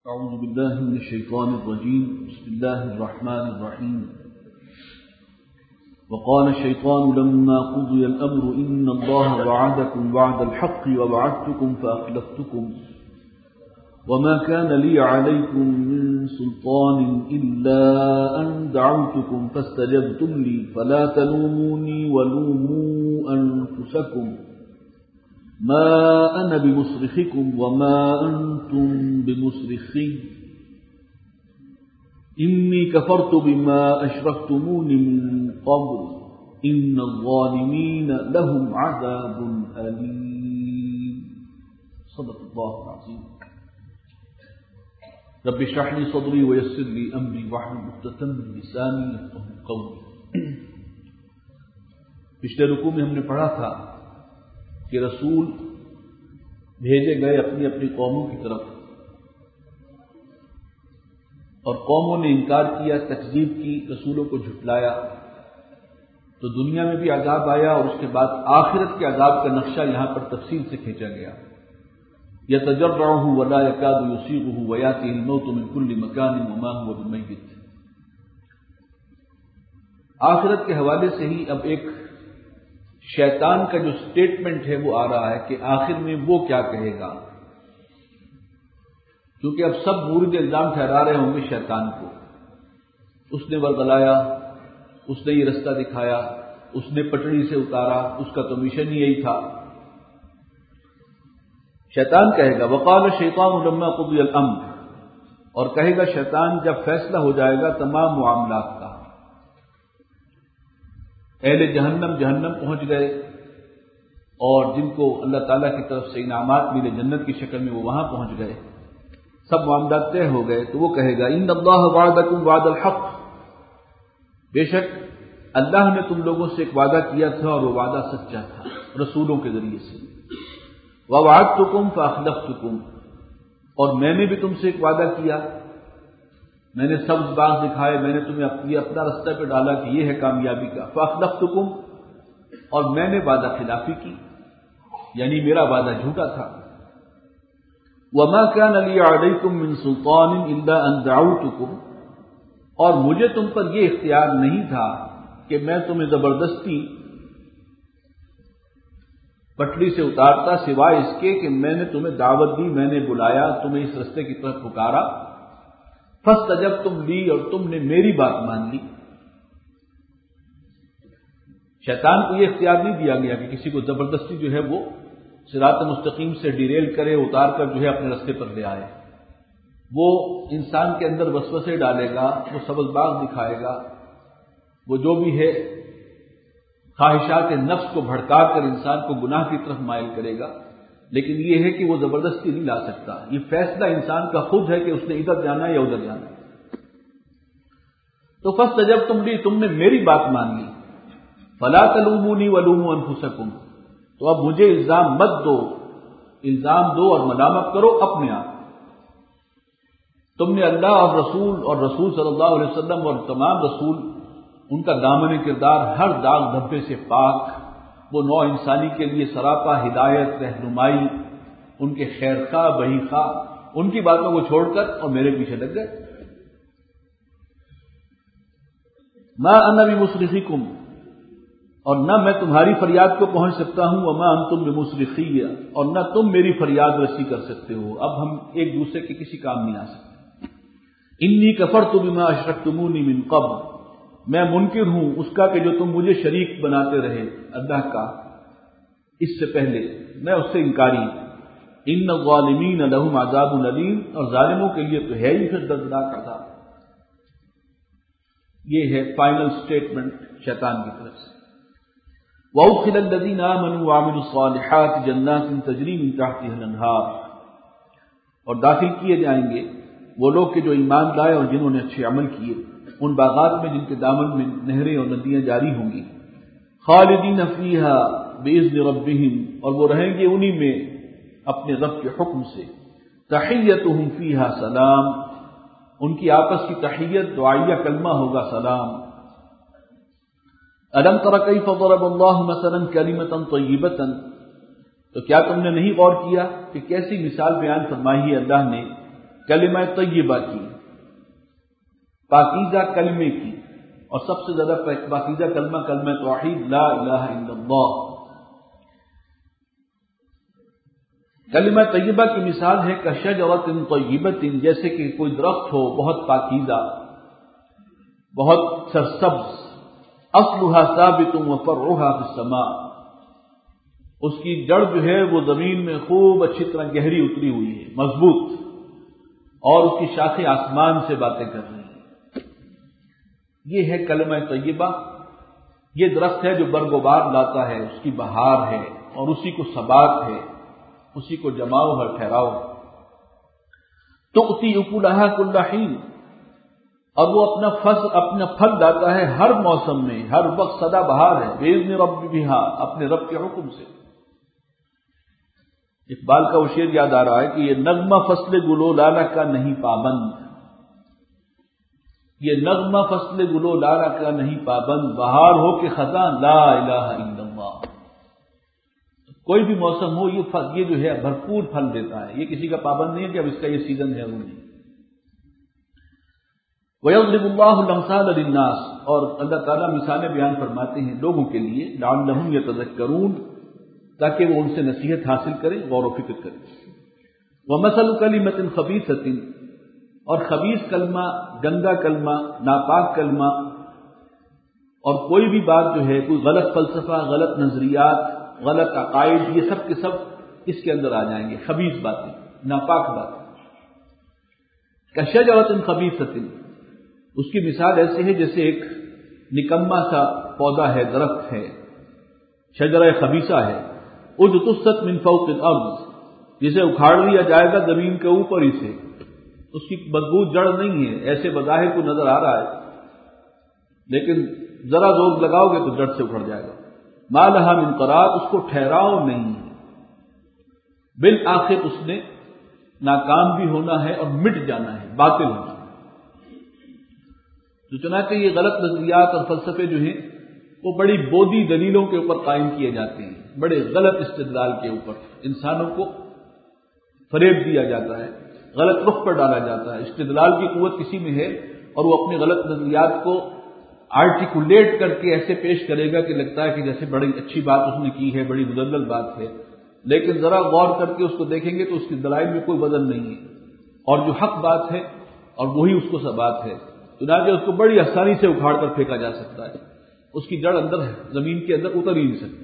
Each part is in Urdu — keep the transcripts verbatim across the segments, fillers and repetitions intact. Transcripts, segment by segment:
أعوذ بالله من الشيطان الرجيم. بسم الله الرحمن الرحيم. وقال الشيطان لما قضي الأمر إن الله وعدكم وعد الحق ووعدتكم فأخلفتكم وما كان لي عليكم من سلطان إلا أن دعوتكم فاستجبتم لي فلا تلوموني ولوموا أنفسكم ما أنا بمصرخكم وما أنتم بمصرخي إني كفرت بما أشركتمون من قبل إن الظالمين لهم عذاب أليم. صدق الله العظيم. رب اشرح لي صدري ويسر لي أمري واحلل عقدة من لساني يفقهوا قولي. پچھلے رکوع میں ہم نے پڑھا تھا کہ رسول بھیجے گئے اپنی اپنی قوموں کی طرف اور قوموں نے انکار کیا، تکذیب کی، رسولوں کو جھٹلایا، تو دنیا میں بھی عذاب آیا اور اس کے بعد آخرت کے عذاب کا نقشہ یہاں پر تفصیل سے کھینچا گیا. یتجرعہ ولا یکاد یسیغہ ویاتیہ الموت من کل مکان وما هو بمیت. آخرت کے حوالے سے ہی اب ایک شیطان کا جو سٹیٹمنٹ ہے وہ آ رہا ہے کہ آخر میں وہ کیا کہے گا، کیونکہ اب سب مورد الزام ٹھہرا رہے ہوں گے شیطان کو. اس نے ورغلایا، اس نے یہ رستہ دکھایا، اس نے پٹڑی سے اتارا، اس کا تو مشن ہی یہی تھا. شیطان کہے گا وقال الشیطان لما قضی الامر، اور کہے گا شیطان جب فیصلہ ہو جائے گا تمام معاملات کا. اہل جہنم جہنم پہنچ گئے اور جن کو اللہ تعالیٰ کی طرف سے انعامات ملے جنت کی شکل میں وہ وہاں پہنچ گئے، سب معاملات طے ہو گئے. تو وہ کہے گا ان اللہ وعدکم وعد الحق، بے شک اللہ نے تم لوگوں سے ایک وعدہ کیا تھا اور وہ وعدہ سچا تھا رسولوں کے ذریعے سے. ووعدتکم فاخلفتکم، اور میں نے بھی تم سے ایک وعدہ کیا، میں نے سبز باغ دکھائے، میں نے تمہیں اپنی اپنا رستہ پہ ڈالا کہ یہ ہے کامیابی کا. فاخلفتکم، اور میں نے وعدہ خلافی کی، یعنی میرا وعدہ جھوٹا تھا. وما كان لي عليكم من سلطان الا ان دعوتكم، اور مجھے تم پر یہ اختیار نہیں تھا کہ میں تمہیں زبردستی پٹڑی سے اتارتا، سوائے اس کے کہ میں نے تمہیں دعوت دی، میں نے بلایا، تمہیں اس رستے کی طرف پکارا. فاستجبتم لی، اور تم نے میری بات مان لی. شیطان کو یہ اختیار نہیں دیا گیا کہ کسی کو زبردستی جو ہے وہ صراط مستقیم سے ڈیریل کرے، اتار کر جو ہے اپنے رستے پر لے آئے. وہ انسان کے اندر وسوسے ڈالے گا، وہ سبز باغ دکھائے گا، وہ جو بھی ہے خواہشات نفس کو بھڑکا کر انسان کو گناہ کی طرف مائل کرے گا. لیکن یہ ہے کہ وہ زبردستی نہیں لا سکتا، یہ فیصلہ انسان کا خود ہے کہ اس نے ادھر جانا ہے یا ادھر جانا ہے. تو فاستجبتم لی، تم نے میری بات مان لی. فلا تلومونی ولوموا انفسکم، تو اب مجھے الزام مت دو، الزام دو اور ملامت کرو اپنے آپ. تم نے اللہ اور رسول اور رسول صلی اللہ علیہ وسلم اور تمام رسول، ان کا دامن کردار ہر داغ دھبے سے پاک، وہ نوع انسانی کے لیے سراپا ہدایت، رہنمائی، ان کے خیر خواہ بہی خواہ، ان کی باتوں کو چھوڑ کر اور میرے پیچھے لگ گئے. ما انا بمصرخکم، اور نہ میں تمہاری فریاد کو پہنچ سکتا ہوں، وما انتم بمصرخی، اور نہ تم میری فریاد رسی کر سکتے ہو. اب ہم ایک دوسرے کے کسی کام نہیں آ سکتے. انی کفرت بما اشرکتمونی من قبل، میں منکر ہوں اس کا کہ جو تم مجھے شریک بناتے رہے اللہ کا اس سے پہلے، میں اس سے انکاری. ان الظالمین لہم عذاب علیم، اور ظالموں کے لیے تو ہے ہی پھر دردناک عذاب. یہ ہے فائنل سٹیٹمنٹ شیطان کی طرف سے. وَأُدْخِلَ الَّذِينَ آمَنُوا وَعَمِلُوا الصَّالِحَاتِ جَنَّاتٍ تَجْرِي مِن تَحْتِهَا الْأَنْهَارُ، اور داخل کیے جائیں گے وہ لوگ کہ جو ایمان لائے اور جنہوں نے اچھے عمل کیے ان باغات میں جن کے دامن میں نہریں اور ندیاں جاری ہوں گی. خالدین فیہا بإذن ربہم، اور وہ رہیں گے انہی میں اپنے رب کے حکم سے. تحیتہم فیہا سلام، ان کی آپس کی تحیت دعائیہ کلمہ ہوگا سلام. الم تر کیف ضرب اللہ مثلا کلمۃ طیبۃ، تو کیا تم نے نہیں غور کیا کہ کیسی مثال بیان فرمائی ہے اللہ نے کلمہ طیبہ کی، پاکیزہ کلمے کی، اور سب سے زیادہ پاکیزہ کلمہ کلمہ توحید لا الہ الا اللہ۔ کلمہ طیبہ کی مثال ہے کشجرۃ طیبۃ، جیسے کہ کوئی درخت ہو بہت پاکیزہ، بہت سرسبز، اصلها ثابت وفرعها في السماء، اس کی جڑ جو ہے وہ زمین میں خوب اچھی طرح گہری اتری ہوئی ہے، مضبوط، اور اس کی شاخیں آسمان سے باتیں کر رہی ہیں۔ یہ ہے کلمہ طیبہ۔ یہ درخت ہے جو برگ و بار لاتا ہے، اس کی بہار ہے، اور اسی کو ثبات ہے، اسی کو جماؤ اور ٹھہراؤ ہے۔ تؤتی اکلھا کل حین، اور وہ اپنا فصل اپنا پھل لاتا ہے ہر موسم میں، ہر وقت سدا بہار ہے، باذن ربھا، اپنے رب کے حکم سے۔ اقبال کا وہ شعر یاد آ رہا ہے کہ یہ نغمہ فصل گلو لالا کا نہیں پابند، یہ نغمہ فصل گلو لالا کا نہیں پابند، بہار ہو کہ خزاں لا الہ الا اللہ۔ کوئی بھی موسم ہو، یہ یہ جو ہے بھرپور پھل دیتا ہے، یہ کسی کا پابند نہیں ہے کہ اب اس کا یہ سیزن ہے وہ نہیں۔ وَيَضْرِبُ اللَّهُ الْأَمْثَالَ لِلنَّاسِ، اور اللہ تعالیٰ مثالیں بیان فرماتے ہیں لوگوں کے لیے، لَعَلَّهُمْ يَتَذَكَّرُونَ، تاکہ وہ ان سے نصیحت حاصل کریں، غور و فکر کریں۔ وَمَثَلُ كَلِمَةٍ خَبِيثَةٍ، اور خبیث کلمہ، گندا کلمہ، ناپاک کلمہ، اور کوئی بھی بات جو ہے، کوئی غلط فلسفہ، غلط نظریات، غلط عقائد، یہ سب کے سب اس کے اندر آ جائیں گے، خبیث باتیں، ناپاک باتیں۔ کشجرۃ خبیثۃ، اس کی مثال ایسے ہے جیسے ایک نکما سا پودا ہے، درخت ہے، شجرہ خبیثہ ہے، اجتثت من فوق الارض، جسے اکھاڑ لیا جائے گا زمین کے اوپر ہی سے، اس کی مضبوط جڑ نہیں ہے، ایسے بظاہر کو نظر آ رہا ہے، لیکن ذرا زور لگاؤ گے تو جڑ سے اکھڑ جائے گا۔ ما لہا من قرار، اس کو ٹھہراؤ نہیں ہے، بالآخر اس نے ناکام بھی ہونا ہے اور مٹ جانا ہے، باطل ہونا ہے۔ تو چنانچہ یہ غلط نظریات اور فلسفے جو ہیں وہ بڑی بودی دلیلوں کے اوپر قائم کیے جاتے ہیں، بڑے غلط استدلال کے اوپر انسانوں کو فریب دیا جاتا ہے، غلط رخ پر ڈالا جاتا ہے۔ استدلال کی قوت کسی میں ہے اور وہ اپنے غلط نظریات کو آرٹیکولیٹ کر کے ایسے پیش کرے گا کہ لگتا ہے کہ جیسے بڑی اچھی بات اس نے کی ہے، بڑی مدلل بات ہے، لیکن ذرا غور کر کے اس کو دیکھیں گے تو اس کی دلائل میں کوئی وزن نہیں ہے، اور جو حق بات ہے اور وہی اس کو ثبات ہے، چنانچہ اس کو بڑی آسانی سے اکھاڑ کر پھینکا جا سکتا ہے، اس کی جڑ اندر ہے، زمین کے اندر اتر ہی نہیں سکتی۔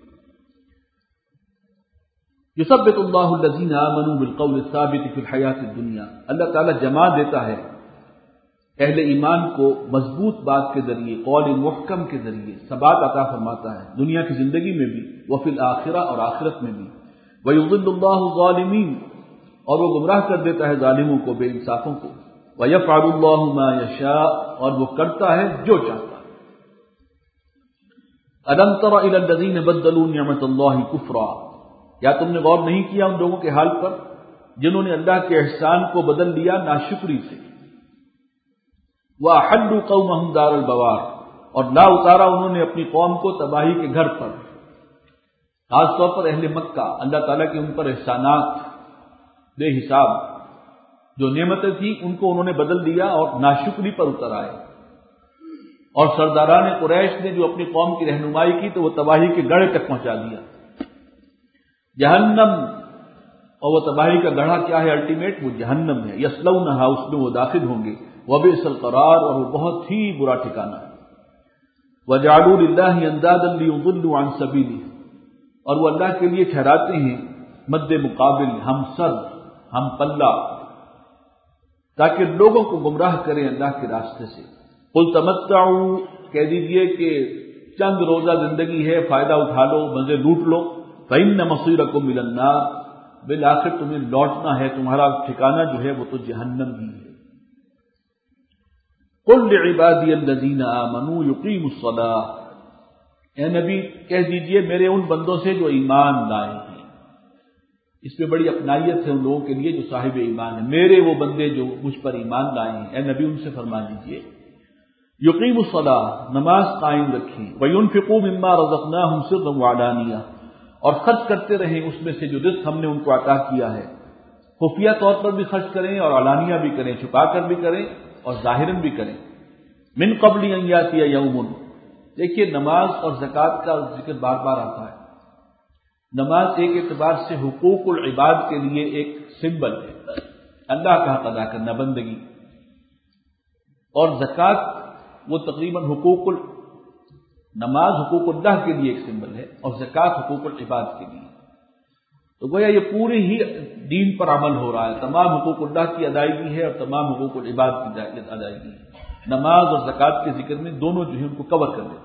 یثبت اللہ الذین آمنوا بالقول الثابت فی الحیاۃ الدنیا، اللہ تعالیٰ جما دیتا ہے اہل ایمان کو مضبوط بات کے ذریعے، قول محکم کے ذریعے ثبات عطا فرماتا ہے، دنیا کی زندگی میں بھی، وفی الآخرہ، اور آخرت میں بھی۔ ویضل اللہ الظالمین، اور وہ گمراہ کر دیتا ہے ظالموں کو، بے انصافوں کو۔ وَيَفْعَلُ اللَّهُ مَا يَشَاءُ، اور وہ کرتا ہے جو چاہتا ہے۔ أَلَمْ تَرَ إِلَى الَّذِينَ بَدَّلُوا نِعْمَةَ اللَّهِ كُفْرًا، یا تم نے غور نہیں کیا ان لوگوں کے حال پر جنہوں نے اللہ کے احسان کو بدل دیا ناشکری سے۔ وَأَحَلُّوا قَوْمَهُمْ دَارَ الْبَوَارِ، اور لا اتارا انہوں نے اپنی قوم کو تباہی کے گھر پر۔ خاص طور پر اہل مکہ، اللہ تعالیٰ کے ان پر احسانات بے حساب، جو نعمتیں تھیں ان کو انہوں نے بدل دیا اور ناشکری پر اتر آئے، اور سرداران قریش نے جو اپنی قوم کی رہنمائی کی تو وہ تباہی کے گڑھے تک پہنچا دیا۔ جہنم، اور وہ تباہی کا گڑھا کیا ہے؟ الٹیمیٹ وہ جہنم ہے، یصلونھا، اس میں وہ داخل ہوں گے، وبئس القرار، اور وہ بہت ہی برا ٹھکانہ ہے۔ وجعلوا للہ اندادا لیضلوا عن سبیلہ، اور وہ اللہ کے لیے ٹھہراتے ہیں مد مقابل، ہم سر، ہم پلہ، تاکہ لوگوں کو گمراہ کریں اللہ کے راستے سے۔ قل تمتعوا، کہہ دیجئے کہ چند روزہ زندگی ہے، فائدہ اٹھا لو، مزے لوٹ لو، فإن مصیرکم إلی النار، بالآخر تمہیں لوٹنا ہے، تمہارا ٹھکانہ جو ہے وہ تو جہنم ہی ہے۔ قل لعبادی الذین آمنوا یقیموا الصلاۃ، اے نبی کہہ دیجئے میرے ان بندوں سے جو ایمان لائے ہیں۔ اس میں بڑی اپنائیت ہے ان لوگوں کے لیے جو صاحب ایمان ہیں، میرے وہ بندے جو مجھ پر ایمان لائے ہیں، اے نبی ان سے فرما دیجئے یقیموا الصلاۃ، نماز قائم رکھیں، وینفقوا مما رزقناہم سرا وعلانیہ، اور خرچ کرتے رہیں اس میں سے جو رزق ہم نے ان کو عطا کیا ہے، خفیہ طور پر بھی خرچ کریں اور علانیہ بھی کریں، چھپا کر بھی کریں اور ظاہراً بھی کریں۔ من قبل ان یاتی یوم، دیکھیے نماز اور زکوٰۃ کا ذکر بار بار آتا ہے۔ نماز ایک اعتبار سے حقوق العباد کے لیے ایک سمبل ہے، اللہ کا حق ادا کرنا، بندگی، اور زکوٰۃ وہ تقریباً حقوق ال... نماز حقوق اللہ کے لیے ایک سمبل ہے اور زکوٰۃ حقوق العباد کے لیے۔ تو گویا یہ پوری ہی دین پر عمل ہو رہا ہے، تمام حقوق اللہ کی ادائیگی ہے اور تمام حقوق العباد کی ادائیگی ہے۔ نماز اور زکوٰۃ کے ذکر میں دونوں جو ہے ان کو کور کر دیتے ہیں۔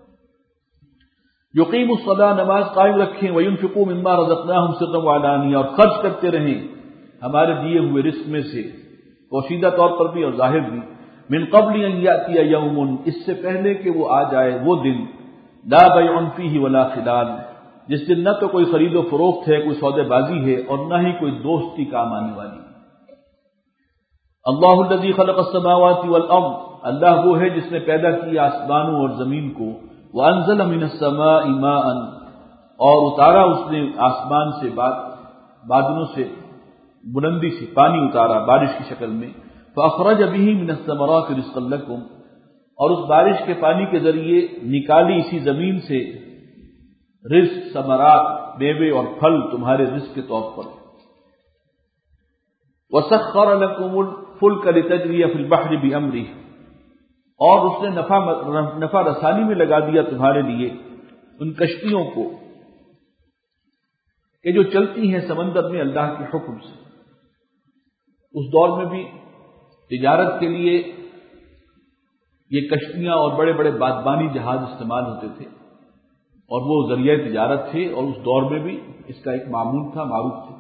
یقیم الصلاۃ، نماز قائم رکھیں، وینفقوا مما رزقناہم سرا وعلانیہ، اور خرچ کرتے رہیں ہمارے دیے ہوئے رزق میں سے، پوشیدہ طور پر بھی اور ظاہر بھی۔ من قبل ان یاتی یوم، اس سے پہلے کہ وہ آ جائے وہ دن، لا بیع فیہ ولا خلال، جس دن نہ تو کوئی خرید و فروخت ہے، کوئی سودے بازی ہے، اور نہ ہی کوئی دوستی کام آنے والی۔ اللہ الذی خلق السماوات والارض، اللہ وہ ہے جس نے پیدا کیا آسمانوں اور زمین کو، وانزل من السماء ماء، اور اتارا اس نے آسمان سے بادلوں سے بلندی سے پانی اتارا بارش کی شکل میں، فاخرج به من الثمرات رزقا لكم، اور اس بارش کے پانی کے ذریعے نکالی اسی زمین سے رزق، ثمرات، میوے اور پھل تمہارے رزق کے طور پر۔ وسخر لكم الفلك لتجري في البحر بأمره، اور اس نے نفع نفع رسانی میں لگا دیا تمہارے لیے ان کشتیوں کو کہ جو چلتی ہیں سمندر میں اللہ کے حکم سے۔ اس دور میں بھی تجارت کے لیے یہ کشتیاں اور بڑے بڑے بادبانی جہاز استعمال ہوتے تھے، اور وہ ذریعہ تجارت تھے، اور اس دور میں بھی اس کا ایک معمول تھا، معروف تھا۔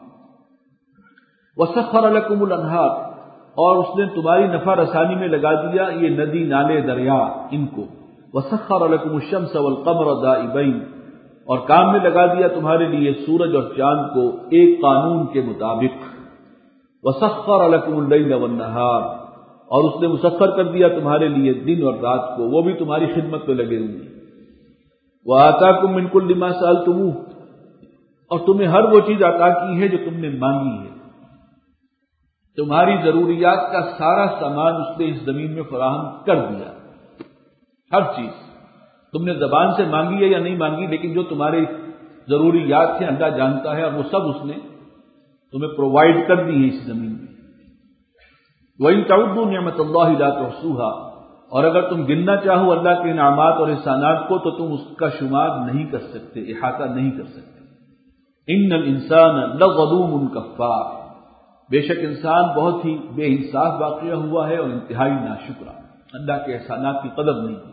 وسخر لكم الانہار، اور اس نے تمہاری نفع رسانی میں لگا دیا یہ ندی، نالے، دریا، ان کو۔ وسخر لكم الشمس والقمر دائبین، اور کام میں لگا دیا تمہارے لیے سورج اور چاند کو ایک قانون کے مطابق۔ وسخر لكم الليل والنهار، اور اس نے مسخر کر دیا تمہارے لیے دن اور رات کو، وہ بھی تمہاری خدمت میں لگے ہوئے۔ وآتاكم من كل ما سألتموه، اور تمہیں ہر وہ چیز عطا کی ہے جو تم نے مانگی ہے۔ تمہاری ضروریات کا سارا سامان اس نے اس زمین میں فراہم کر دیا، ہر چیز تم نے زبان سے مانگی ہے یا نہیں مانگی، لیکن جو تمہاری ضروریات ہیں اللہ جانتا ہے، اور وہ سب اس نے تمہیں پرووائڈ کر دی ہے اس زمین میں۔ وَإِن تَعُدُّوا نِعْمَةَ اللَّهِ لَا تُحْصُوهَا، اور اگر تم گننا چاہو اللہ کے انعامات اور احسانات کو تو تم اس کا شمار نہیں کر سکتے، احاطہ نہیں کر سکتے۔ إِنَّ الْإِنسَانَ لَظَلُومٌ كَفَّارٌ، بے شک انسان بہت ہی بے انصاف واقعہ ہوا ہے اور انتہائی ناشکرا، اللہ کے احسانات کی قدر نہیں کی۔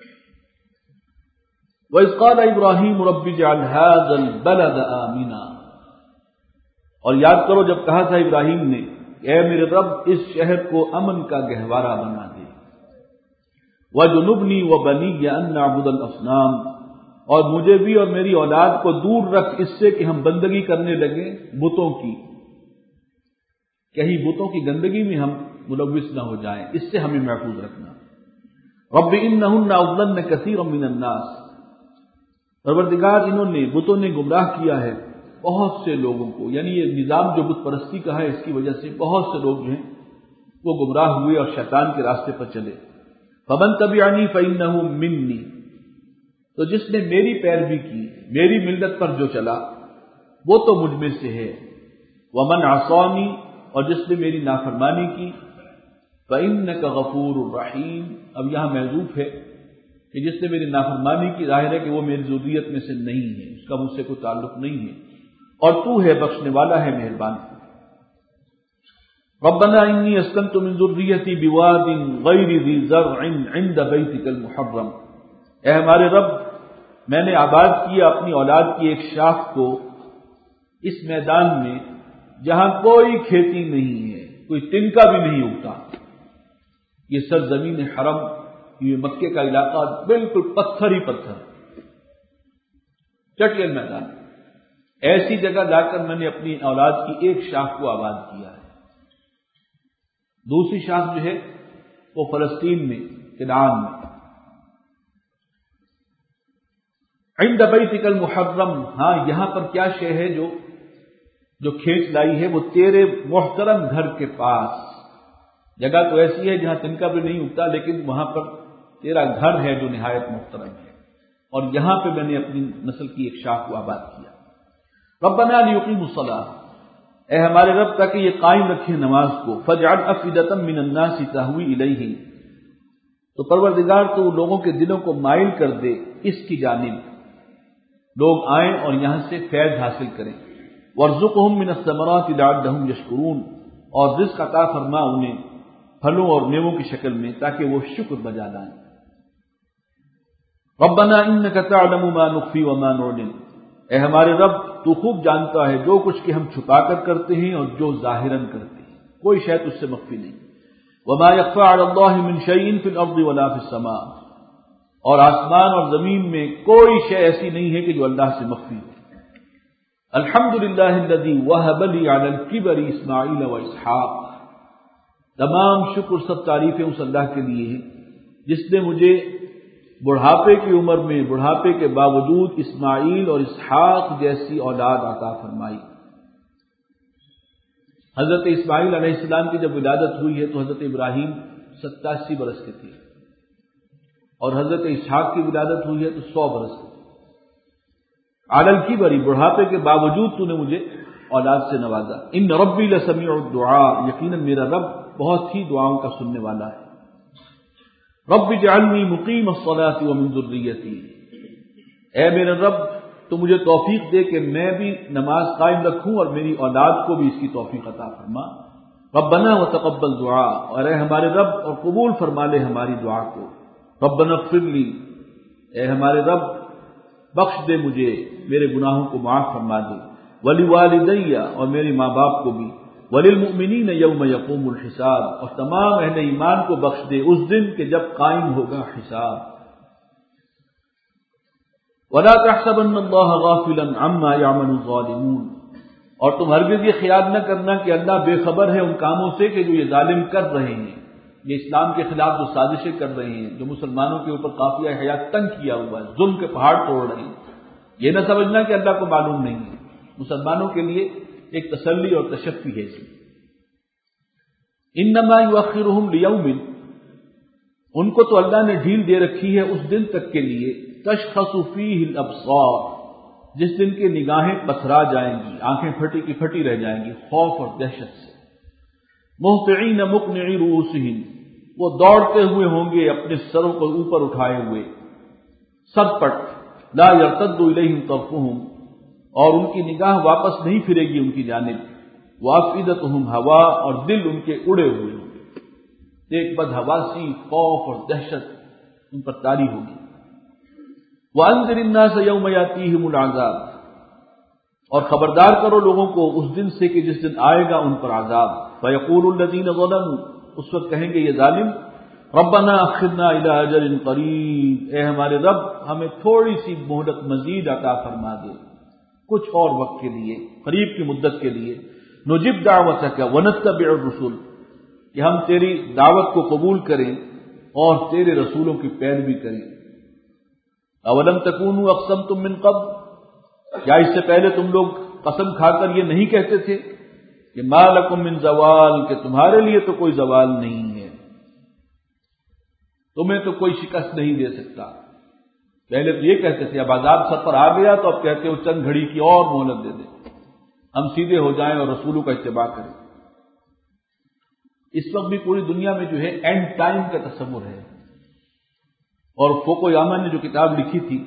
وَإِذْ قَالَ إِبْرَاهِيمُ رَبِّ اجْعَلْ هَٰذَا الْبَلَدَ آمِنًا، اور یاد کرو جب کہا تھا ابراہیم نے، اے میرے رب اس شہر کو امن کا گہوارہ بنا دے۔ وَجُنُبْنِي وَبَنِيَّ أَن نَّعْبُدَ الْأَصْنَامَ، اور مجھے بھی اور میری اولاد کو دور رکھ اس سے کہ ہم بندگی کرنے لگیں بتوں کی، کہیں بتوں کی گندگی میں ہم ملوث نہ ہو جائیں، اس سے ہمیں محفوظ رکھنا۔ رب انہن اضللن کثیرا من الناس، پروردگار انہوں نے بتوں نے گمراہ کیا ہے بہت سے لوگوں کو، یعنی یہ نظام جو بت پرستی کا ہے اس کی وجہ سے بہت سے لوگ جو ہیں وہ گمراہ ہوئے اور شیطان کے راستے پر چلے۔ فمن تبعنی فإنہ منی، تو جس نے میری پیروی کی، میری ملت پر جو چلا وہ تو مجھ میں سے ہے۔ ومن عصانی، اور جس نے میری نافرمانی کی، فإنک غفور رحیم، اب یہاں محذوف ہے کہ جس نے میری نافرمانی کی، ظاہر ہے کہ وہ میری ذریت میں سے نہیں ہے، اس کا مجھ سے کوئی تعلق نہیں ہے، اور تو ہے بخشنے والا ہے، مہربان۔ ربنا انی اسکنت من ذریتی بواد غیر ذی زرع عند بیتک المحرم، اے ہمارے رب میں نے آباد کیا اپنی اولاد کی ایک شاخ کو اس میدان میں جہاں کوئی کھیتی نہیں ہے، کوئی تنکا بھی نہیں اگتا۔ یہ سرزمین حرم، یہ مکے کا علاقہ بالکل پتھر ہی پتھر، چٹیل میدان، ایسی جگہ لا کر میں نے اپنی اولاد کی ایک شاخ کو آباد کیا ہے۔ دوسری شاخ جو ہے وہ فلسطین میں، کنعان میں۔ عند بیتک المحرم، ہاں یہاں پر کیا شے ہے جو جو کھینچ لائی ہے وہ تیرے محترم گھر کے پاس. جگہ تو ایسی ہے جہاں تنکا بھی نہیں اگتا، لیکن وہاں پر تیرا گھر ہے جو نہایت محترم ہے، اور یہاں پہ میں نے اپنی نسل کی ایک شاخ کو آباد کیا. ربنا لیقیموا الصلاۃ، اے ہمارے رب تاکہ یہ قائم رکھے نماز کو. فاجعل افئدۃ من الناس تہوی الیہ، تو پروردگار تو لوگوں کے دلوں کو مائل کر دے اس کی جانب، لوگ آئیں اور یہاں سے فیض حاصل کریں. وارزقہم من الثمرات لعلہم یشکرون، اور رزق عطا فرما انہیں پھلوں اور میووں کی شکل میں تاکہ وہ شکر بجا لائیں. ربنا انک تعلم ما نخفی وما نعلن، اے ہمارے رب تو خوب جانتا ہے جو کچھ کہ ہم چھپا کر کرتے ہیں اور جو ظاہراً کرتے ہیں، کوئی شے تجھ سے مخفی نہیں. وما يخفى على الله من شيء في الارض ولا في السماء، اور آسمان اور زمین میں کوئی شے ایسی نہیں ہے کہ جو اللہ سے مخفی ہو. الحمد للہ الذی وہب لی علی الکبر اسماعیل و اسحاق، تمام شکر سب تعریفیں اس اللہ کے لیے ہیں جس نے مجھے بڑھاپے کی عمر میں بڑھاپے کے باوجود اسماعیل اور اسحاق جیسی اولاد عطا فرمائی. حضرت اسماعیل علیہ السلام کی جب ولادت ہوئی ہے تو حضرت ابراہیم ستاسی برس کے تھے، اور حضرت اسحاق کی ولادت ہوئی ہے تو سو برس کے تھے. علی الکبر، بڑھاپے کے باوجود تو نے مجھے اولاد سے نوازا. ان ربی لسمیع الدعاء، یقیناً میرا رب بہت ہی دعاؤں کا سننے والا ہے. رب اجعلنی مقیم الصلاۃ ومن ذریتی، اے میرے رب تو مجھے توفیق دے کہ میں بھی نماز قائم رکھوں اور میری اولاد کو بھی اس کی توفیق عطا فرما. ربنا وتقبل دعا، اور اے ہمارے رب اور قبول فرما لے ہماری دعا کو. ربنا اغفر لی، اے ہمارے رب بخش دے مجھے، میرے گناہوں کو معاف فرما دے. ولوالدی، اور میرے ماں باپ کو بھی. وللمؤمنین یوم یقوم الحساب، اور تمام اہل ایمان کو بخش دے اس دن کہ جب قائم ہوگا حساب. ولا تحسبن اللہ غافلا عما يعمل الظالمون، اور تم ہرگز یہ خیال نہ کرنا کہ اللہ بے خبر ہے ان کاموں سے کہ جو یہ ظالم کر رہے ہیں، یہ اسلام کے خلاف جو سازشیں کر رہے ہیں، جو مسلمانوں کے اوپر قافیہ حیات تنگ کیا ہوا ہے، ظلم کے پہاڑ توڑ رہے ہیں. یہ نہ سمجھنا کہ اللہ کو معلوم نہیں ہے، مسلمانوں کے لیے ایک تسلی اور تشفی ہے. اسی انما یؤخرهم لیوم، ان کو تو اللہ نے ڈھیل دے رکھی ہے اس دن تک کے لیے، تشخص فیہ الابصار، جس دن کی نگاہیں پتھرا جائیں گی، آنکھیں پھٹی کی پھٹی رہ جائیں گی خوف اور دہشت سے. مہطعین مقنعی رؤوسہم، وہ دوڑتے ہوئے ہوں گے اپنے سروں کو اوپر اٹھائے ہوئے، سر پٹ. لا یرتد الیہم طرفہم، اور ان کی نگاہ واپس نہیں پھرے گی ان کی جانب. وافئدتہم ہوا، اور دل ان کے اڑے ہوئے ہوں گے، ایک بدحواسی خوف اور دہشت ان پر طاری ہوگی. وانذر الناس یوم یاتیہم العذاب، اور خبردار کرو لوگوں کو اس دن سے کہ جس دن آئے گا ان پر عذاب. فیقول الذین ظلموا، اس وقت کہیں گے یہ ظالم، ربنا اخرنا الی اجل قریب، اے ہمارے رب ہمیں تھوڑی سی مہلت مزید عطا فرما دے، کچھ اور وقت کے لیے، قریب کی مدت کے لیے. نجب دعوتک ونتبع الرسل، کہ ہم تیری دعوت کو قبول کریں اور تیرے رسولوں کی پیروی کریں. اولم تکونوا اقسمتم من قبل، کیا اس سے پہلے تم لوگ قسم کھا کر یہ نہیں کہتے تھے کہ ما لکم من زوال، کہ تمہارے لیے تو کوئی زوال نہیں ہے، تمہیں تو کوئی شکست نہیں دے سکتا. پہلے تو یہ کہتے تھے، اب عذاب سر پر آ گیا تو اب کہتے ہو چند گھڑی کی اور مہلت دے دیں، ہم سیدھے ہو جائیں اور رسولوں کا اتباع کریں. اس وقت بھی پوری دنیا میں جو ہے اینڈ ٹائم کا تصور ہے. اور فوکویاما نے جو کتاب لکھی تھی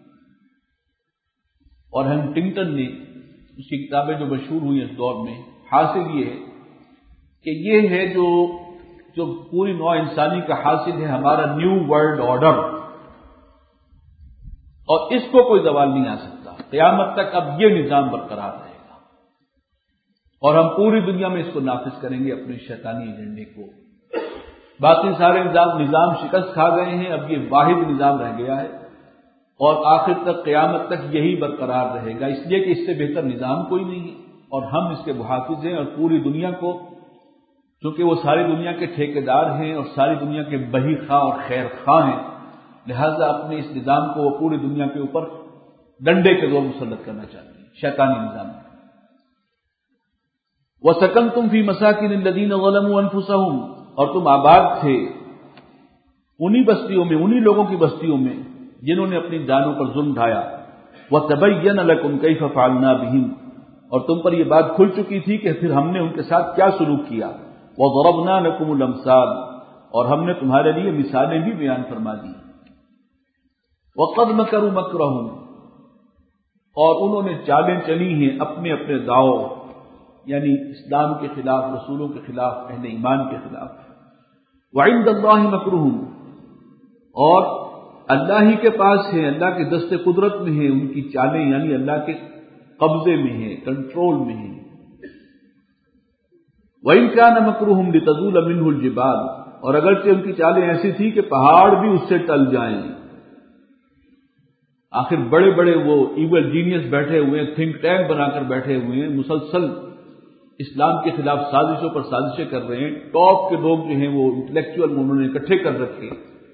اور ہنٹنگٹن نے، اس کی کتابیں جو مشہور ہوئی اس دور میں، حاصل یہ ہے کہ یہ ہے جو جو پوری نوع انسانی کا حاصل ہے، ہمارا نیو ورلڈ آرڈر، اور اس کو کوئی زوال نہیں آ سکتا. قیامت تک اب یہ نظام برقرار رہے گا، اور ہم پوری دنیا میں اس کو نافذ کریں گے اپنے شیطانی ایجنڈے کو. باقی سارے نظام نظام شکست کھا گئے ہیں، اب یہ واحد نظام رہ گیا ہے، اور آخر تک قیامت تک یہی برقرار رہے گا، اس لیے کہ اس سے بہتر نظام کوئی نہیں ہے، اور ہم اس کے محافظ ہیں. اور پوری دنیا کو، چونکہ وہ ساری دنیا کے ٹھیکیدار ہیں اور ساری دنیا کے بہی خواہ اور خیر خواہ ہیں، لہذا اپنے اس نظام کو وہ پوری دنیا کے اوپر ڈنڈے کے زور مسلط کرنا چاہتے ہیں، شیطانی نظام. وَسَكَنْتُمْ فِي مَسَاكِنِ الَّذِينَ ظَلَمُوا أَنفُسَهُمْ، اور تم آباد تھے انہی بستیوں میں، انہی لوگوں کی بستیوں میں جنہوں نے اپنی جانوں پر ظلم ڈھایا. وَتَبَيَّنَ لَكُمْ كَيْفَ فَعَلْنَا بِهِمْ، اور تم پر یہ بات کھل چکی تھی کہ پھر ہم نے ان کے ساتھ کیا سلوک کیا. وَضَرَبْنَا لَكُمُ الْأَمْثَالَ، اور ہم نے تمہارے لیے مثالیں بھی بیان فرما دی. وَقَدْ مَكَرُوا مَكْرَهُمْ، اور انہوں نے چالیں چلی ہیں اپنے اپنے داؤ، یعنی اسلام کے خلاف، رسولوں کے خلاف، اہل ایمان کے خلاف. وَعِندَ اللَّهِ مَكْرُهُمْ، اور اللہ ہی کے پاس ہے، اللہ کے دست قدرت میں ہے ان کی چالیں، یعنی اللہ کے قبضے میں ہے، کنٹرول میں ہے. وَإِنْ كَانَ مَكْرُهُمْ لِتَزُولَ مِنْهُ الْجِبَالُ، اور اگرچہ ان کی چالیں ایسی تھی کہ پہاڑ بھی اس سے ٹل جائیں. آخر بڑے بڑے وہ ایول جینیس بیٹھے ہوئے ہیں، تھنک ٹینک بنا کر بیٹھے ہوئے ہیں، مسلسل اسلام کے خلاف سازشوں پر سازشیں کر رہے ہیں. ٹاپ کے لوگ جو ہیں وہ انٹلیکچوئل انہوں نے اکٹھے کر رکھے.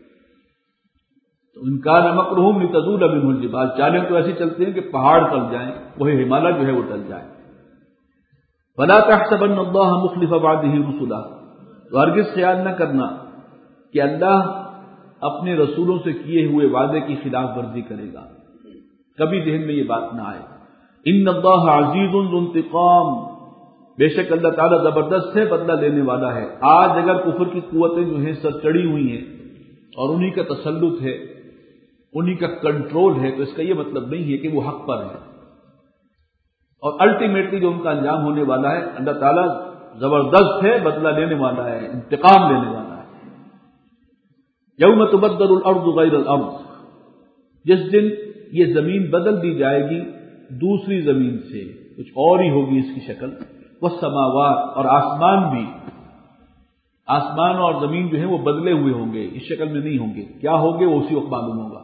تو ان کا مکرہم لتزول منہ الجبال، چالیں تو ایسی چلتے ہیں کہ پہاڑ ٹل جائیں، وہی ہمالیہ جو ہے وہ ٹل جائے. فلا تحسبن اللہ مخلف وعدہ رسلہ، تو ہرگز خیال نہ کرنا کہ اللہ اپنے رسولوں سے کیے ہوئے وعدے کی خلاف ورزی کرے گا، کبھی ذہن میں یہ بات نہ آئے. ان اللہ عزیز ذو انتقام، بے شک اللہ تعالیٰ زبردست ہے، بدلہ لینے والا ہے. آج اگر کفر کی قوتیں جو ہیں سر چڑھی ہوئی ہیں اور انہی کا تسلط ہے، انہی کا کنٹرول ہے، تو اس کا یہ مطلب نہیں ہے کہ وہ حق پر ہے. اور الٹیمیٹلی جو ان کا انجام ہونے والا ہے، اللہ تعالیٰ زبردست ہے، بدلہ لینے والا ہے، انتقام لینے والا ہے. یوم تبدل الارض غیر الارض، جس دن یہ زمین بدل دی جائے گی دوسری زمین سے، کچھ اور ہی ہوگی اس کی شکل. والسماوات، اور آسمان بھی، آسمان اور زمین جو ہے وہ بدلے ہوئے ہوں گے، اس شکل میں نہیں ہوں گے. کیا ہوں گے وہ اسی وقت معلوم ہوگا.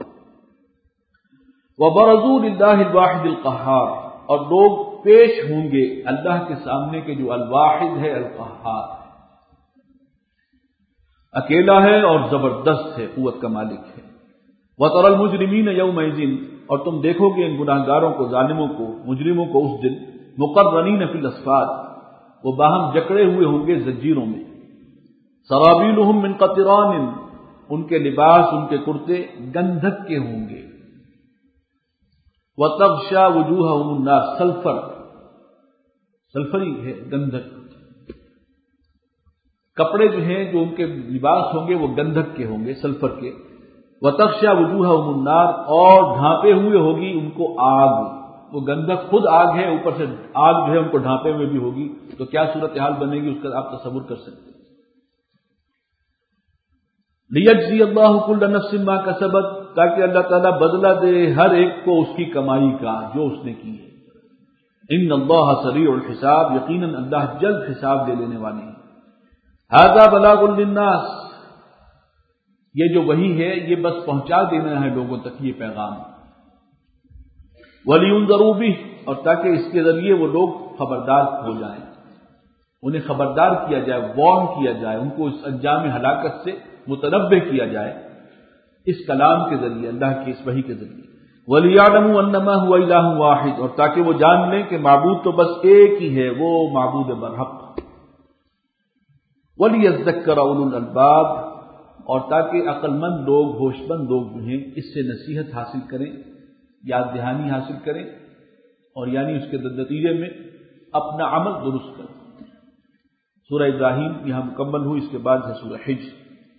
وبرزوا للہ الواحد القہار، اور لوگ پیش ہوں گے اللہ کے سامنے کے جو الواحد ہے، القہار، اکیلا ہے اور زبردست ہے، قوت کا مالک ہے. وَتَرَى الْمُجْرِمِينَ يَوْمَئِذٍ، اور تم دیکھو گے ان گناہ گاروں کو، ظالموں کو، مجرموں کو اس دن مقرنین فی الاصفاد، وہ باہم جکڑے ہوئے ہوں گے زنجیروں میں. سرابیلہم من قطران، ان کے لباس، ان کے کرتے گندھک کے ہوں گے. وَتَغْشَى وُجُوهَهُمُ النَّارُ، سلفر، سلفری ہے گندھک. کپڑے جو ہیں جو ان کے لباس ہوں گے وہ گندھک کے ہوں گے، سلفر کے. وَتَغْشَى وُجُوهَهُمُ النَّارُ، اور ڈھانپے ہوئے ہوگی ان کو آگ. وہ گندھک خود آگ ہے، اوپر سے آگ جو ہے ان کو ڈھانپے ہوئے بھی ہوگی. تو کیا صورتحال بنے گی اس کا آپ تصور کر سکتے ہیں. لِيَجْزِيَ اللَّهُ كُلَّ نَفْسٍ مَا كَسَبَتْ، تاکہ اللہ تعالیٰ بدلہ دے ہر ایک کو اس کی کمائی کا جو اس نے کی ہے. ان اللہ سریع الحساب، یقیناً اللہ جلد حساب لے لینے والے ہیں. ھذا بلاغ للناس، یہ جو وحی ہے یہ بس پہنچا دینا ہے لوگوں تک یہ پیغام. وَلِيُنذَرُوا بِهِ، اور تاکہ اس کے ذریعے وہ لوگ خبردار ہو جائیں، انہیں خبردار کیا جائے، وارن کیا جائے، ان کو اس انجام ہلاکت سے متنبہ کیا جائے اس کلام کے ذریعے، اللہ کی اس وحی کے ذریعے. وَلِيَعْلَمُوا أَنَّمَا هُوَ إِلَٰهٌ وَاحِدٌ، اور تاکہ وہ جان لیں کہ معبود تو بس ایک ہی ہے، وہ معبود برحق. وَلِيَذَّكَّرَ أُولُو الْأَلْبَابِ، اور تاکہ عقل مند لوگ، ہوش مند لوگ جو ہیں اس سے نصیحت حاصل کریں، یاد دہانی حاصل کریں، اور یعنی اس کے نتیجے میں اپنا عمل درست کریں. سورہ ابراہیم یہاں مکمل ہوئی، اس کے بعد ہے سورہ حجر.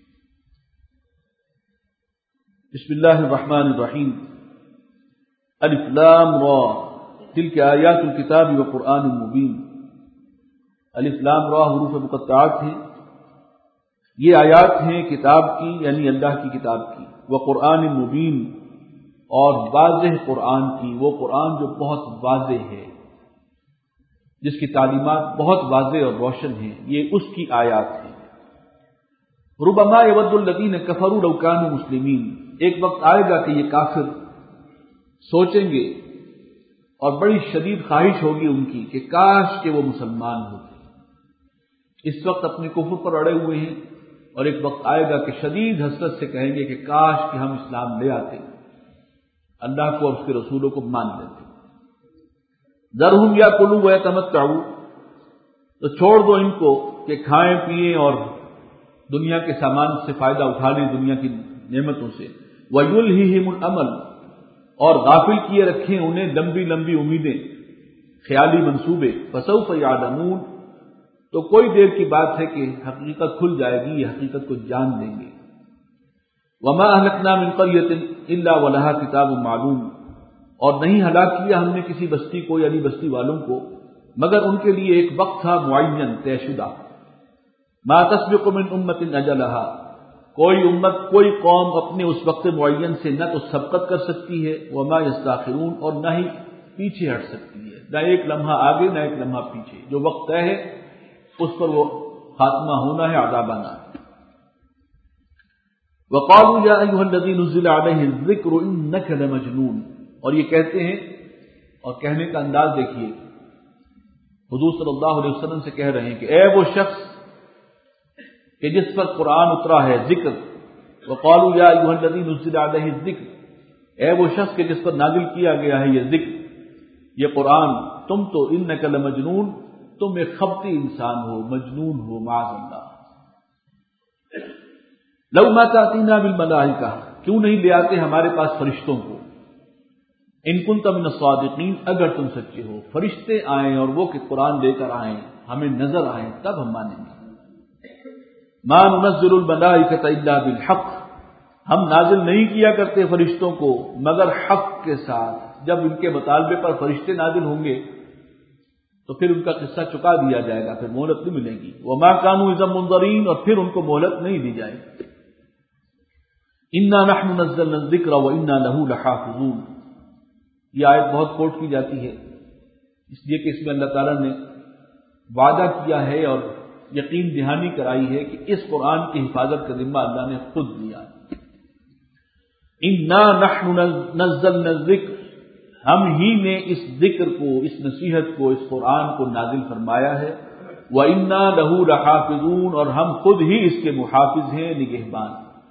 بسم اللہ الرحمن الرحیم. الف لام را تلک آیات الکتاب وقرآن مبین. الف لام را حروف مقطعات ہیں، یہ آیات ہیں کتاب کی، یعنی اللہ کی کتاب کی. وقرآن مبین، اور واضح قرآن کی، وہ قرآن جو بہت واضح ہے، جس کی تعلیمات بہت واضح اور روشن ہیں، یہ اس کی آیات ہیں. ربما یود الذین کفروا لو کانوا مسلمین، ایک وقت آئے گا کہ یہ کافر سوچیں گے اور بڑی شدید خواہش ہوگی ان کی کہ کاش کہ وہ مسلمان ہوتے. اس وقت اپنے کفر پر اڑے ہوئے ہیں، اور ایک وقت آئے گا کہ شدید حسرت سے کہیں گے کہ کاش کہ ہم اسلام لے آتے، اللہ کو اور اس کے رسولوں کو مان لیتے. ذرہم یاکلوا ویتمتعوا، تو چھوڑ دو ان کو کہ کھائیں پیئیں اور دنیا کے سامان سے فائدہ اٹھا لیں، دنیا کی نعمتوں سے۔ وَيُلْهِهِمُ الْأَمَلُ، اور غافل کیے رکھیں انہیں لمبی لمبی امیدیں، خیالی منصوبے۔ فَسَوْفَ يَعْلَمُونَ، تو کوئی دیر کی بات ہے کہ حقیقت کھل جائے گی، یہ حقیقت کو جان لیں گے۔ وَمَا أَهْلَكْنَا مِنْ قَرْيَةٍ إِلَّا وَلَهَا كِتَابٌ مَعْلُومٌ، اور نہیں ہلاک کیا ہم نے کسی بستی کو یعنی بستی والوں کو مگر ان کے لیے ایک وقت تھا معین، طے شدہ۔ ما تسبق من امت اجلها، کوئی امت کوئی قوم اپنے اس وقت معین سے نہ تو سبقت کر سکتی ہے، وما یستاخرون، اور نہ ہی پیچھے ہٹ سکتی ہے، نہ ایک لمحہ آگے نہ ایک لمحہ پیچھے، جو وقت طے ہے اس پر وہ خاتمہ ہونا ہے، عذاب آنا ہے۔ وقالوا یا ایھا الذی نزل علیہ الذکر انک لمجنون، اور یہ کہتے ہیں، اور کہنے کا انداز دیکھیے، حضور صلی اللہ علیہ وسلم سے کہہ رہے ہیں کہ اے وہ شخص کہ جس پر قرآن اترا ہے، ذکر۔ وقالوا یا ایھا الذی نزل علیہ الذکر، اے وہ شخص کہ جس پر نازل کیا گیا ہے یہ ذکر، یہ قرآن، تم تو انک لمجنون، تم ایک خبتی انسان ہو، مجنون ہو، معاذ اللہ۔ لو ما تأتینا بالملائکہ، کیوں نہیں لے آتے ہمارے پاس فرشتوں کو، ان کنت من الصادقین، اگر تم سچے ہو، فرشتے آئیں اور وہ کہ قرآن لے کر آئیں، ہمیں نظر آئیں، تب ہم مانیں گے۔ ما ننزل الملائکۃ الا بالحق، ہم نازل نہیں کیا کرتے فرشتوں کو مگر حق کے ساتھ۔ جب ان کے مطالبے پر فرشتے نازل ہوں گے تو پھر ان کا قصہ چکا دیا جائے گا، پھر مہلت نہیں ملے گی۔ وما كانوا اذا منظرین، اور پھر ان کو مہلت نہیں دی جائے گی۔ انا نحن نزلنا الذکر وانا له لحافظون، یہ آیت بہت کوٹ کی جاتی ہے اس لیے کہ اس میں اللہ تعالیٰ نے وعدہ کیا ہے اور یقین دہانی کرائی ہے کہ اس قرآن کی حفاظت کا ذمہ اللہ نے خود لیا۔ انا نحن نزلنا الذکر، ہم ہی نے اس ذکر کو، اس نصیحت کو، اس قرآن کو نازل فرمایا ہے۔ وَإِنَّا لَهُ لَحَافِظُونَ، اور ہم خود ہی اس کے محافظ ہیں، نگہبان۔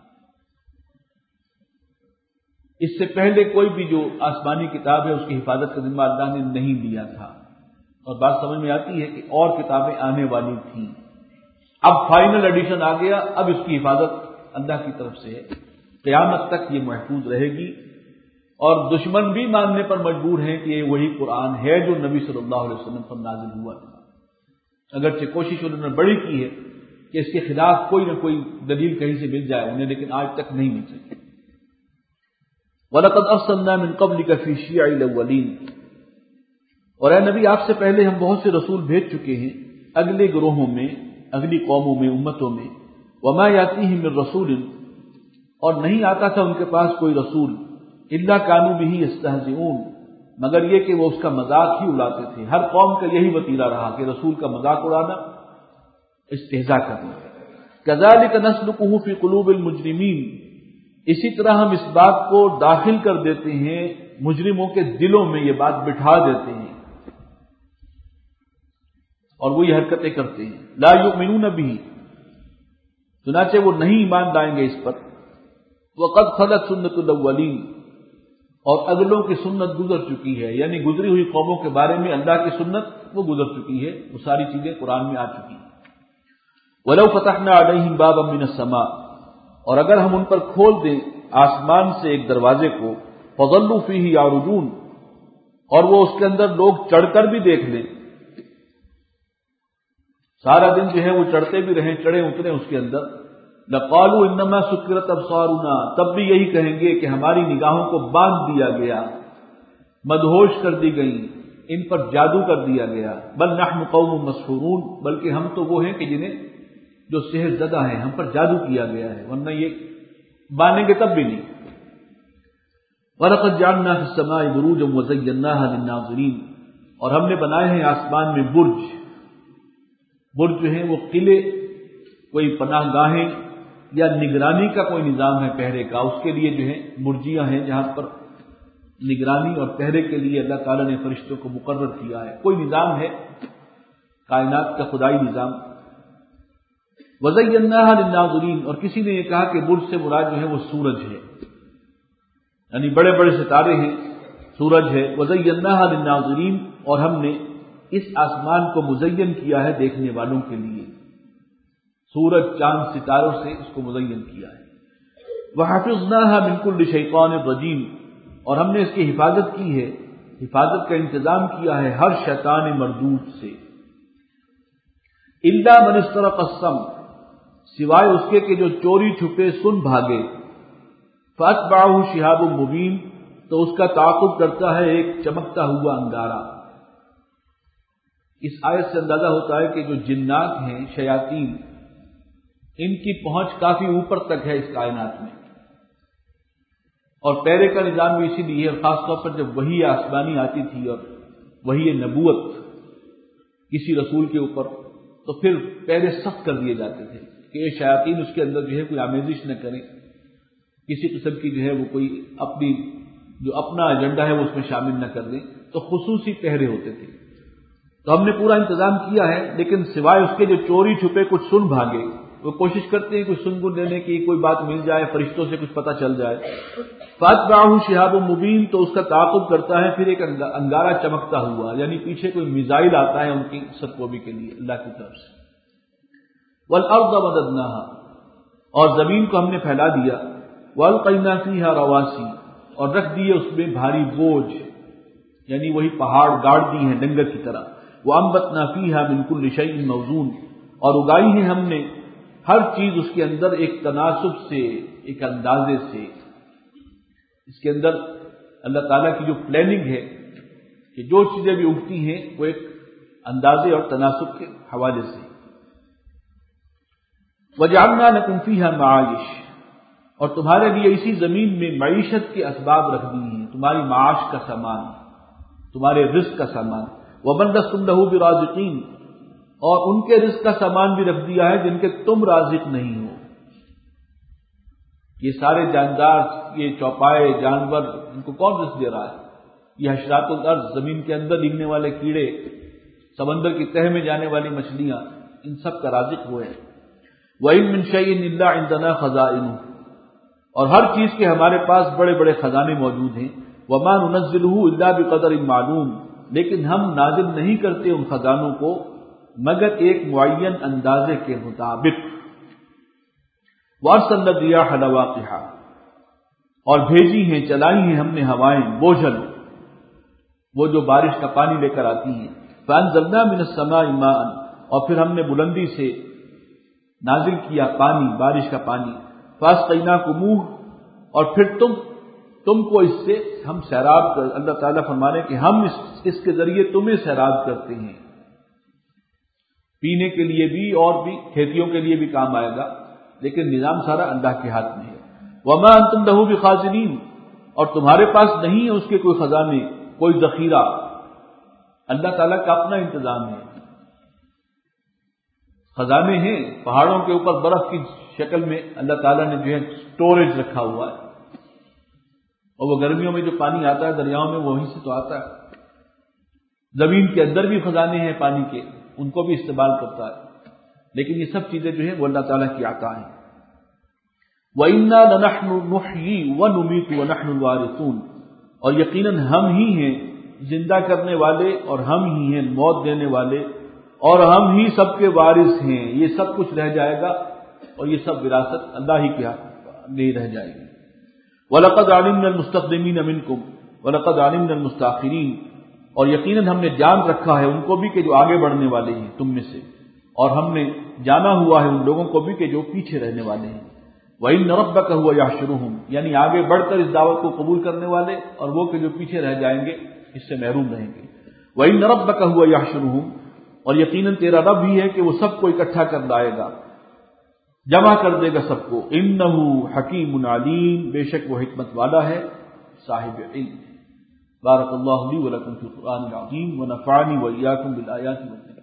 اس سے پہلے کوئی بھی جو آسمانی کتاب ہے اس کی حفاظت کا ذمہ اللہ نے نہیں لیا تھا، اور بات سمجھ میں آتی ہے کہ اور کتابیں آنے والی تھیں، اب فائنل ایڈیشن آ گیا، اب اس کی حفاظت اللہ کی طرف سے ہے، قیامت تک یہ محفوظ رہے گی، اور دشمن بھی ماننے پر مجبور ہیں کہ یہ وہی قرآن ہے جو نبی صلی اللہ علیہ وسلم پر نازل ہوا تھا، اگرچہ کوشش انہوں نے بڑی کی ہے کہ اس کے خلاف کوئی نہ کوئی دلیل کہیں سے مل جائے انہیں، لیکن آج تک نہیں مل سکی۔ وَلَقَدْ أَرْسَلْنَا مِن قَبْلِكَ فِي شِيَعِ الْأَوَّلِينَ، اور اے نبی آپ سے پہلے ہم بہت سے رسول بھیج چکے ہیں اگلے گروہوں میں، اگلی قوموں میں، امتوں میں۔ وَمَا يَأْتِيهِم مِّن رَّسُولٍ، اور نہیں آتا تھا ان کے پاس کوئی رسول، إِلَّا كَانُوا بِهِ يَسْتَهْزِئُونَ، مگر یہ کہ وہ اس کا مذاق ہی اڑاتے تھے۔ ہر قوم کا یہی وتیرہ رہا کہ رسول کا مذاق اڑانا، استہزاء کرنا۔ كَذَلِكَ نَسْلُكُهُ فِي قُلُوبِ الْمُجْرِمِينَ، اسی طرح ہم اس بات کو داخل کر دیتے ہیں مجرموں کے دلوں میں، یہ بات بٹھا دیتے ہیں اور وہی حرکتیں کرتے ہیں۔ لا یؤمنون به، چنانچہ وہ نہیں ایمان لائیں گے اس پر۔ وقد خلت سنت الاولین، اور اگلوں کی سنت گزر چکی ہے، یعنی گزری ہوئی قوموں کے بارے میں اللہ کی سنت وہ گزر چکی ہے، وہ ساری چیزیں قرآن میں آ چکی ہیں۔ ولو فتحنا علیہم بابا من السماء، اور اگر ہم ان پر کھول دیں آسمان سے ایک دروازے کو، فظلوا فیہ یعرجون، اور وہ اس کے اندر لوگ چڑھ کر بھی دیکھ لیں، سارا دن جو ہے وہ چڑھتے بھی رہیں، چڑھے اترے اس کے اندر، لقالوا انما سکرت ابصارنا، تب بھی یہی کہیں گے کہ ہماری نگاہوں کو باندھ دیا گیا، مدہوش کر دی گئی، ان پر جادو کر دیا گیا۔ بل نحن قوم مسحورون، بلکہ ہم تو وہ ہیں کہ جنہیں جو سحر زدہ ہیں، ہم پر جادو کیا گیا ہے، ورنہ یہ مانیں گے تب بھی نہیں۔ وَلَقَدْ جَعَلْنَا فِي السَّمَاءِ بُرُوجًا وَزَيَّنَّاهَا لِلنَّاظِرِينَ، اور ہم نے بنائے ہیں آسمان میں برج، برج جو ہیں وہ قلعے، کوئی پناہ گاہیں یا نگرانی کا کوئی نظام ہے پہرے کا، اس کے لیے جو ہے برجیاں ہیں جہاں پر نگرانی اور پہرے کے لیے اللہ تعالیٰ نے فرشتوں کو مقرر کیا ہے، کوئی نظام ہے کائنات کا خدائی نظام۔ وَزَيَّنَّاهَا لِلنَّاظِرِينَ، اور کسی نے یہ کہا کہ برج سے مراد جو ہے وہ سورج ہے، یعنی بڑے بڑے ستارے ہیں، سورج ہے۔ وَزَيَّنَّاهَا لِلنَّاظِرِينَ، اور ہم نے اس آسمان کو مزین کیا ہے دیکھنے والوں کے لیے، سورج چاند ستاروں سے اس کو مزین کیا ہے۔ وَحَفِظْنَاهَا مِنْ كُلِّ شَيْطَانٍ رَجِيمٍ، اور ہم نے اس کی حفاظت کی ہے، حفاظت کا انتظام کیا ہے ہر شیطان مردود سے۔ إِلَّا مَنِ اسْتَرَقَ السَّمْعَ، سوائے اس کے کہ جو چوری چھپے سن بھاگے، فَأَتْبَعَهُ شِهَابٌ مُبِينٌ، تو اس کا تعاقب کرتا ہے ایک چمکتا ہوا انگارہ۔ اس آیت سے اندازہ ہوتا ہے کہ جو جنات ہیں، شیاطین، ان کی پہنچ کافی اوپر تک ہے اس کائنات میں، اور پہرے کا نظام بھی اسی لیے، اور خاص طور پر جب وحی آسمانی آتی تھی اور وحی نبوت کسی رسول کے اوپر، تو پھر پہرے سخت کر دیے جاتے تھے کہ یہ شیاطین اس کے اندر جو ہے کوئی آمیزش نہ کریں، کسی قسم کی جو ہے وہ کوئی اپنی جو اپنا ایجنڈا ہے وہ اس میں شامل نہ کر دیں، تو خصوصی پہرے ہوتے تھے۔ تو ہم نے پورا انتظام کیا ہے، لیکن سوائے اس کے جو چوری چھپے کچھ سن بھاگے، وہ کوشش کرتے ہیں کچھ سن گن لینے کی، کوئی بات مل جائے، فرشتوں سے کچھ پتہ چل جائے۔ فَأَتْبَعَهُ شِهَابٌ مُبِينٌ، تو اس کا تعاقب کرتا ہے پھر ایک انگارہ چمکتا ہوا، یعنی پیچھے کوئی میزائل آتا ہے ان کی سرکوبی کے لیے اللہ کی طرف سے۔ وَالْأَرْضَ مَدَدْنَاهَا، اور زمین کو ہم نے پھیلا دیا، وَأَلْقَيْنَا فِيهَا رَوَاسِيَ، اور رکھ دیے اس میں بھاری بوجھ، یعنی وہی پہاڑ گاڑ دی ہیں ڈنگر کی طرح۔ وَأَنبَتْنَا فِيهَا مِنْ كُلِّ شَيْءٍ مَوْزُونٍ، اور اگائی ہے ہم نے ہر چیز اس کے اندر ایک تناسب سے، ایک اندازے سے۔ اس کے اندر اللہ تعالیٰ کی جو پلاننگ ہے کہ جو چیزیں بھی اگتی ہیں وہ ایک اندازے اور تناسب کے حوالے سے۔ وَجَعَلْنَا لَكُمْ فِيهَا مَعَائِشَ، اور تمہارے لیے اسی زمین میں معیشت کے اسباب رکھ دی ہیں، تمہاری معاش کا سامان، تمہارے رزق کا سامان۔ وَمَن لَّسْتُمْ لَهُ بِرَازِقِينَ، اور ان کے رزق کا سامان بھی رکھ دیا ہے جن کے تم رازق نہیں ہو۔ یہ سارے جاندار، یہ چوپائے جانور، ان کو کون رزق دے رہا ہے؟ یہ حشرات الارض، زمین کے اندر دکھنے والے کیڑے، سمندر کی تہہ میں جانے والی مچھلیاں، ان سب کا رازق وہ ہے۔ وَإِن مِّن شَيْءٍ إِلَّا عِندَنَا خَزَائِنُهُ، اور ہر چیز کے ہمارے پاس بڑے بڑے خزانے موجود ہیں۔ وَمَا نُنَزِّلُهُ إِلَّا بِقَدَرٍ مَّعْلُومٍ، لیکن ہم نازل نہیں کرتے ان خزانوں کو مگر ایک معین اندازے کے مطابق۔ وَأَرْسَلْنَا الرِّيَاحَ لَوَاقِحَ، اور بھیجی ہیں، چلائی ہیں ہم نے ہوائیں بوجھل، وہ جو بارش کا پانی لے کر آتی ہیں۔ فَأَنزَلْنَا مِنَ السَّمَاءِ مَاءً، اور پھر ہم نے بلندی سے نازل کیا پانی، بارش کا پانی۔ فَأَسْقَيْنَاكُمُوهُ، اور پھر تم تم کو اس سے ہم سیراب کر، اللہ تعالیٰ فرمانے کہ ہم اس, اس کے ذریعے تمہیں سیراب کرتے ہیں، پینے کے لیے بھی اور بھی کھیتیوں کے لیے بھی کام آئے گا، لیکن نظام سارا اللہ کے ہاتھ میں ہے۔ وَمَا أَنتُمْ لَهُ بِخَازِنِينَ، اور تمہارے پاس نہیں ہے اس کے کوئی خزانے، کوئی ذخیرہ، اللہ تعالیٰ کا اپنا انتظام ہے۔ خزانے ہیں پہاڑوں کے اوپر برف کی شکل میں، اللہ تعالیٰ نے جو ہے سٹوریج رکھا ہوا ہے، اور وہ گرمیوں میں جو پانی آتا ہے دریاؤں میں وہیں سے تو آتا ہے۔ زمین کے اندر بھی خزانے ہیں پانی کے، ان کو بھی استعمال کرتا ہے، لیکن یہ سب چیزیں جو ہیں وہ اللہ تعالیٰ کی عطا ہیں۔ وَإِنَّا لَنَحْنُ نُحْيِي وَنُمِيتُ وَنَحْنُ الْوَارِثُونَ، اور یقیناً ہم ہی ہیں زندہ کرنے والے، اور ہم ہی ہیں موت دینے والے، اور ہم ہی سب کے وارث ہیں۔ یہ سب کچھ رہ جائے گا، اور یہ سب وراثت اللہ ہی کے ہاتھ میں رہ جائے گی۔ وَلَقَدْ عَلِمْنَا الْمُسْتَقْدِمِينَ مِنْكُمْ وَلَقَدْ عَلِمْنَا الْمُسْتَأْخِرِينَ، اور یقیناً ہم نے جان رکھا ہے ان کو بھی کہ جو آگے بڑھنے والے ہیں تم میں سے، اور ہم نے جانا ہوا ہے ان لوگوں کو بھی کہ جو پیچھے رہنے والے ہیں۔ وَإِنَّ رَبَّكَ هُوَ يَحْشُرُهُمْ، یعنی آگے بڑھ کر اس دعوت کو قبول کرنے والے، اور وہ کہ جو پیچھے رہ جائیں گے اس سے محروم رہیں گے۔ وَإِنَّ رَبَّكَ هُوَ يَحْشُرُهُمْ، اور یقیناً تیرا رب ہی ہے کہ وہ سب کو اکٹھا کر لائے گا، جمع کر دے گا سب کو۔ إِنَّهُ حَكِيمٌ عَلِيمٌ، بے شک وہ حکمت والا ہے، صاحب علم ہے۔ بارک اللہ لی ولکم فی القرآن العظیم ونفعنی وإیاکم بالآیات والذکر